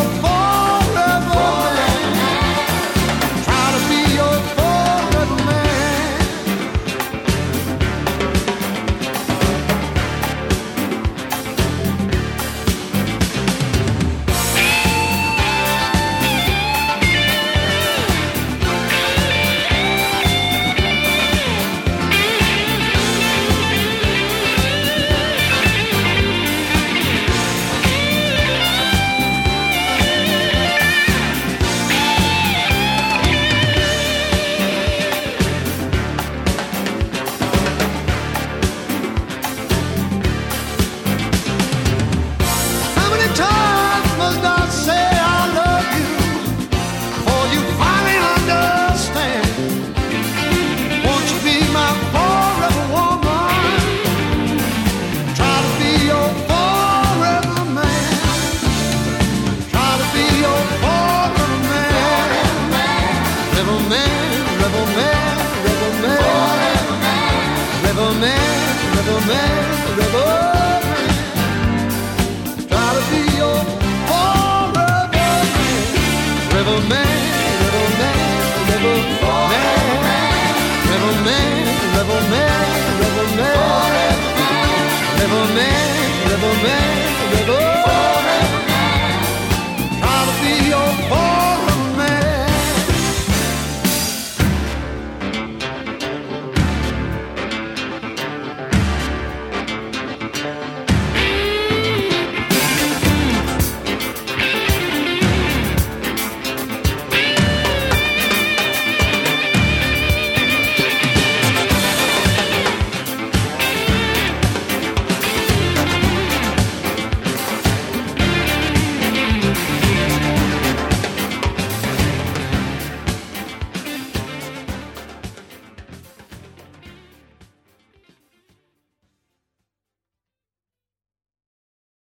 forever man. Try to be your forever man. How many times must I say I love you before you finally understand? Won't you be my forever woman? Try to be your forever man. Try to be your forever man. Rebel man, rebel man, rebel man. Rebel man, rebel man, rebel man. Try to be your forever man. Rebel man, rebel man, rebel man. Rebel man, rebel man, rebel man. Rebel man, rebel man, rebel